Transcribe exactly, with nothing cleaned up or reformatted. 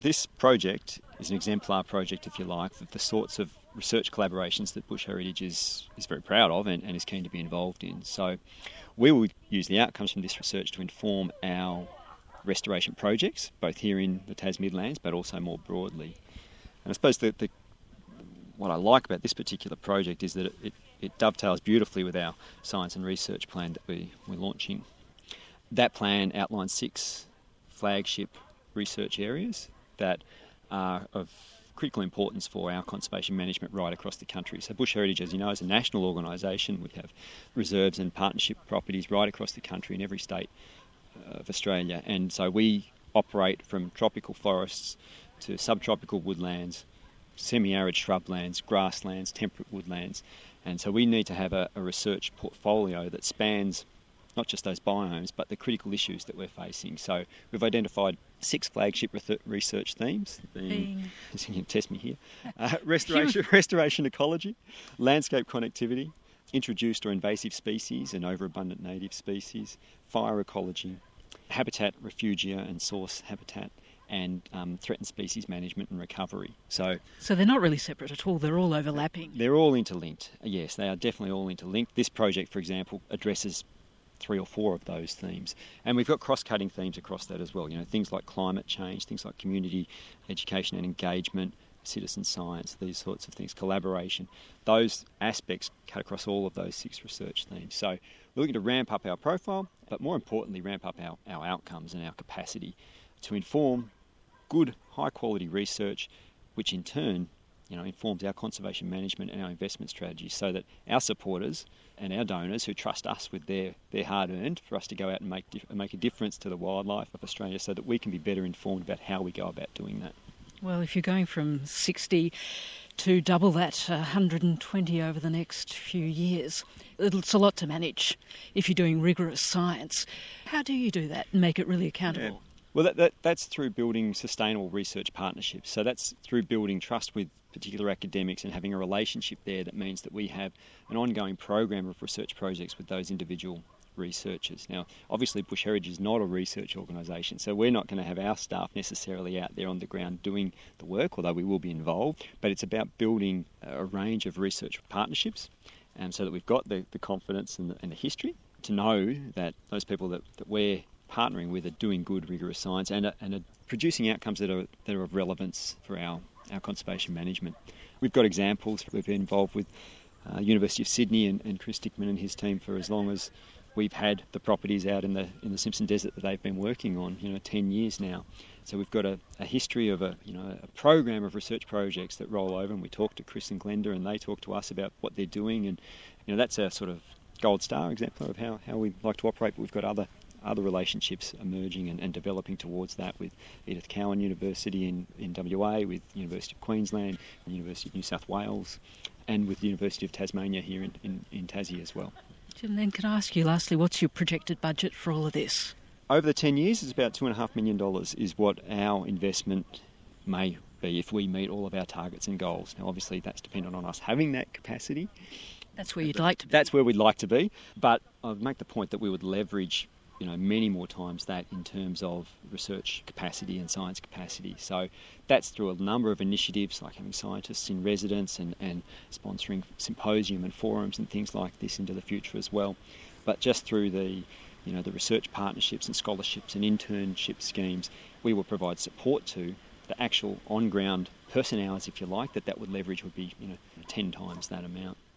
This project is an exemplar project, if you like, of the sorts of research collaborations that Bush Heritage is, is very proud of and, and is keen to be involved in. So we will use the outcomes from this research to inform our restoration projects, both here in the Tas Midlands but also more broadly. And I suppose the, the what I like about this particular project is that it, it, it dovetails beautifully with our science and research plan that we, we're launching. That plan outlines six flagship research areas that are of critical importance for our conservation management right across the country. So Bush Heritage, as you know, is a national organisation. We have reserves and partnership properties right across the country in every state of Australia. And so we operate from tropical forests to subtropical woodlands, semi-arid shrublands, grasslands, temperate woodlands. And so we need to have a, a research portfolio that spans not just those biomes, but the critical issues that we're facing. So we've identified six flagship research themes. Being, you can test me here. Uh, restoration, restoration ecology, landscape connectivity, introduced or invasive species and overabundant native species, fire ecology, habitat refugia and source habitat, and um, threatened species management and recovery. So, so they're not really separate at all, they're all overlapping. They're all interlinked, yes, they are definitely all interlinked. This project, for example, addresses three or four of those themes. And we've got cross-cutting themes across that as well. You know, things like climate change, things like community education and engagement, citizen science, these sorts of things, collaboration. Those aspects cut across all of those six research themes. So we're looking to ramp up our profile, but more importantly, ramp up our, our outcomes and our capacity to inform good, high-quality research, which in turn, you know, informs our conservation management and our investment strategies, so that our supporters and our donors who trust us with their, their hard-earned for us to go out and make dif- make a difference to the wildlife of Australia, so that we can be better informed about how we go about doing that. Well, if you're going from sixty to double that, uh, one hundred twenty over the next few years, it's a lot to manage if you're doing rigorous science. How do you do that and make it really accountable? Yeah. Well, that, that, that's through building sustainable research partnerships. So that's through building trust with particular academics and having a relationship there that means that we have an ongoing program of research projects with those individual researchers. Now, obviously Bush Heritage is not a research organisation, so we're not going to have our staff necessarily out there on the ground doing the work, although we will be involved, but it's about building a range of research partnerships, and so that we've got the, the confidence and the, and the history to know that those people that, that we're partnering with are doing good, rigorous science and are, and are producing outcomes that are that are of relevance for our, our conservation management. We've got examples. We've been involved with uh, University of Sydney and, and Chris Dickman and his team for as long as we've had the properties out in the in the Simpson Desert that they've been working on, you know, ten years now. So we've got a, a history of a you know a program of research projects that roll over, and we talk to Chris and Glenda, and they talk to us about what they're doing, and you know that's a sort of gold star example of how, how we like to operate. But we've got other other relationships emerging and, and developing towards that with Edith Cowan University in, in W A, with University of Queensland, University of New South Wales, and with the University of Tasmania here in, in, in Tassie as well. And then can I ask you lastly, what's your projected budget for all of this? Over the ten years, it's about two point five million dollars is what our investment may be if we meet all of our targets and goals. Now, obviously, that's dependent on us having that capacity. That's where you'd like to be. That's where we'd like to be. But I'd make the point that we would leverage you know, many more times that in terms of research capacity and science capacity. So that's through a number of initiatives like having scientists in residence and, and sponsoring symposium and forums and things like this into the future as well. But just through the, you know, the research partnerships and scholarships and internship schemes, we will provide support to the actual on-ground person hours, if you like, that that would leverage would be, you know, ten times that amount.